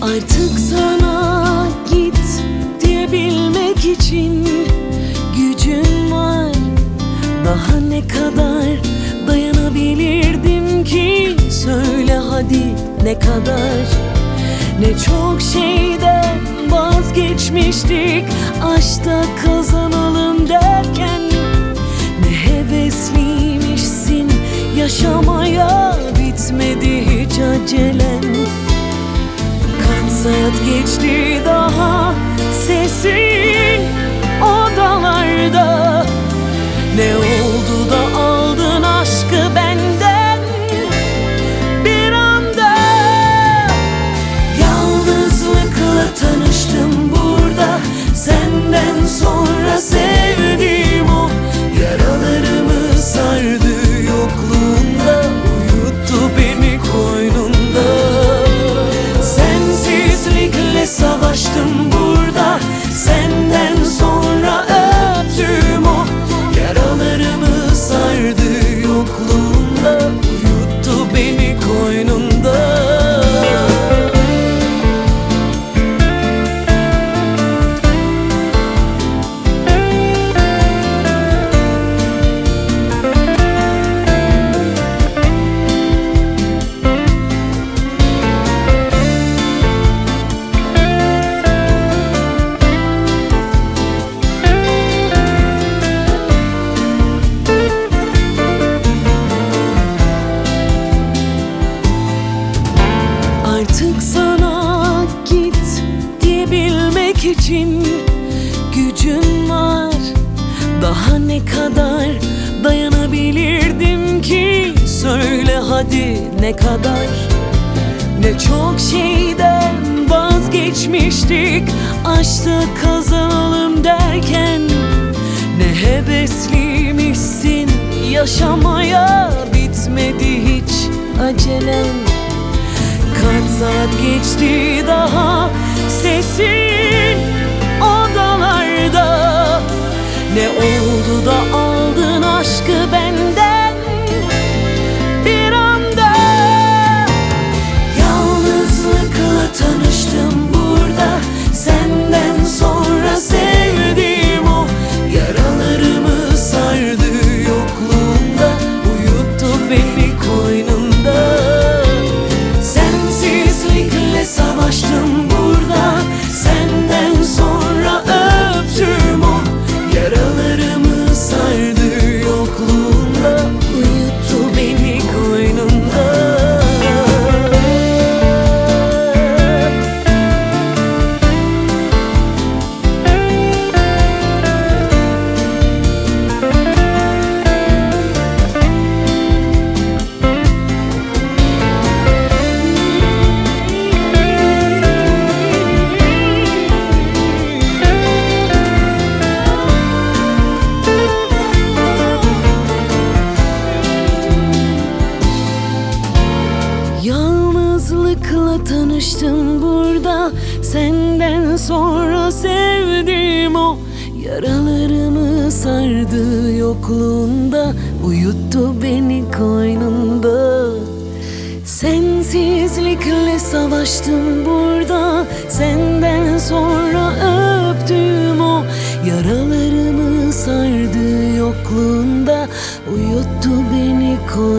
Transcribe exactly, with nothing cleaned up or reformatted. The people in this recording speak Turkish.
Artık sana git diyebilmek için gücün var. Daha ne kadar dayanabilirdim ki? Söyle hadi, ne kadar? Ne çok şeyden vazgeçmiştik aşkta kazanalım derken. Ne hevesliymişsin yaşamaya, bitmedi hiç acelen. Kaç saat geçti daha sesin odalarda. Ne oldu da aldın aşkı benden bir anda? Yalnızlıkla tanıştım burada, senden sonra sevdiğim o. Yaralarımı sardı yokluğunda, uyuttu beni koynunda. Sensizlikle savaştım burada, senden sonra öptüm o. Yaralarımı sardı yokluğunda, uyuttu beni koynunda. Artık sana git diyebilmek için gücün var. Daha ne kadar dayanabilirdim ki? Söyle hadi, ne kadar? Ne çok şeyden vazgeçmiştik aşkta kazanalım derken. Ne hevesliymişsin yaşamaya, bitmedi hiç acelen. Kaç saat geçti daha sesin odalarda. Ne oldu da aldın aşkı benden bir anda? Yalnızlıkla tanıştım burada, senden sonra sevdiğim o. Yaralarımı sardı yokluğunda, uyuttu beni koynunda. Sensizlikle savaştım burada, senden sonra öptüm o. Yaralarımı sardı yokluğunda, uyuttu beni koynunda. Yalnızlıkla tanıştım burada, senden sonra sevdiğim o. Yaralarımı sardı yokluğunda, uyuttu beni koynunda. Sensizlikle savaştım burada, senden sonra öptüm o. Yaralarımı sardı yokluğunda, uyuttu beni koynunda.